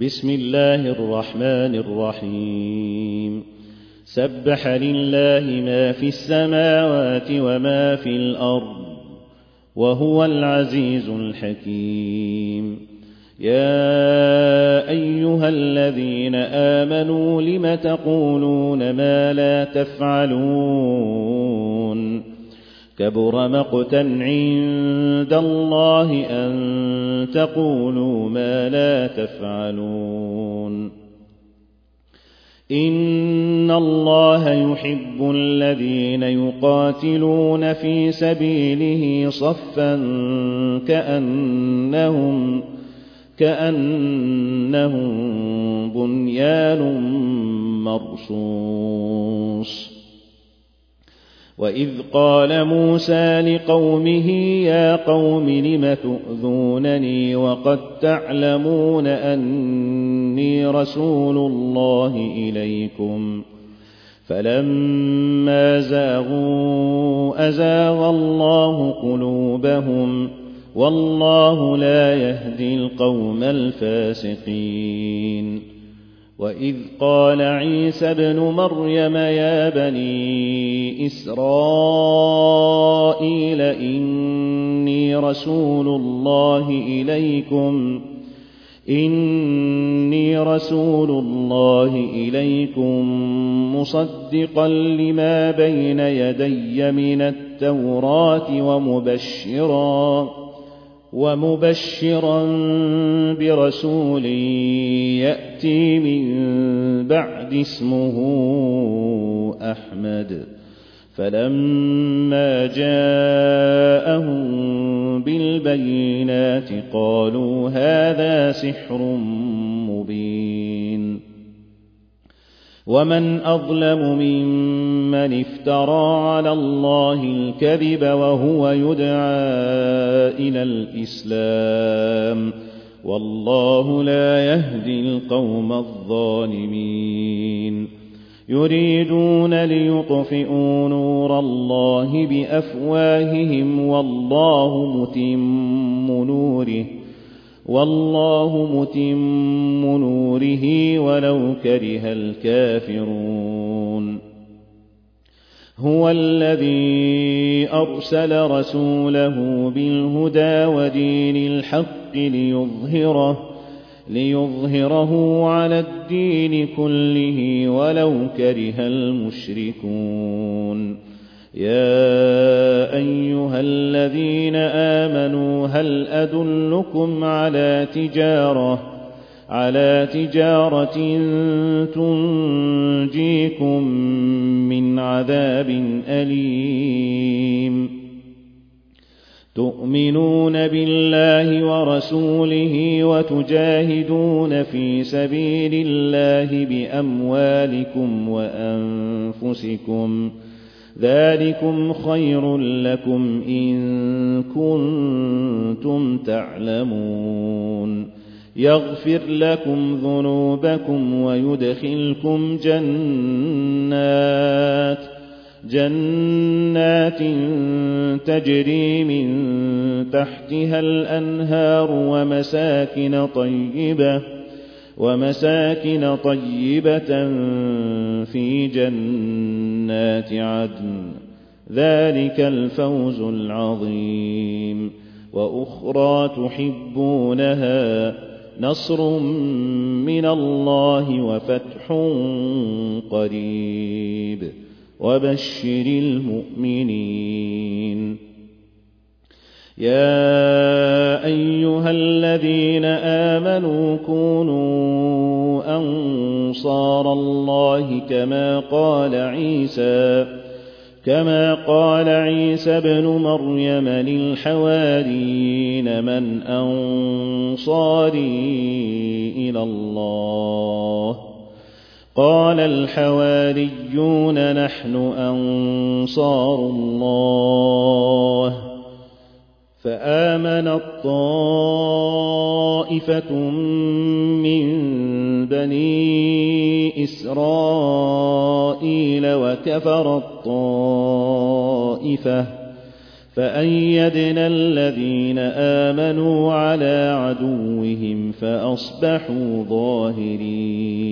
بسم الله الرحمن الرحيم سبح لله ما في السماوات وما في الأرض وهو العزيز الحكيم يا أيها الذين آمنوا لم تقولون ما لا تفعلون كبر مقتا عند الله أن تقولوا ما لا تفعلون إن الله يحب الذين يقاتلون في سبيله صفا كأنهم بنيان مرصوص وإذ قال موسى لقومه يا قوم لم تؤذونني وقد تعلمون أني رسول الله إليكم فلما زاغوا أزاغ الله قلوبهم والله لا يهدي القوم الفاسقين وإذ قال عيسى ابن مريم يا بني إسرائيل إني رسول الله إليكم مصدقا لما بين يدي من التوراة ومبشرا برسول يأتي من بعد اسمه أحمد فلما جاءهم بالبينات قالوا هذا سحر مبين ومن أظلم ممن افترى على الله الكذب وهو يدعى إلى الإسلام والله لا يهدي القوم الظالمين يريدون ليطفئوا نور الله بأفواههم والله متم نوره ولو كره الكافرون هو الذي أرسل رسوله بالهدى ودين الحق ليظهره على الدين كله ولو كره المشركون يا أيها الذين آمنوا هل أدلكم على تجارة تنجيكم من عذاب أليم تؤمنون بالله ورسوله وتجاهدون في سبيل الله بأموالكم وأنفسكم ذلكم خير لكم إن كنتم تعلمون يغفر لكم ذنوبكم ويدخلكم جنات تجري من تحتها الأنهار ومساكن طيبة في جنات عدن ذلك الفوز العظيم وأخرى تحبونها نصر من الله وفتح قريب وبشر المؤمنين يا أيها الذين آمنوا كونوا أنصار الله كما قال عيسى ابن مريم للحواريين من أنصاري إلى الله قال الحواريون نحن أنصار الله فآمنت طائفة من بني إسرائيل وكفرت طائفة فأيدنا الذين آمنوا على عدوهم فأصبحوا ظاهرين.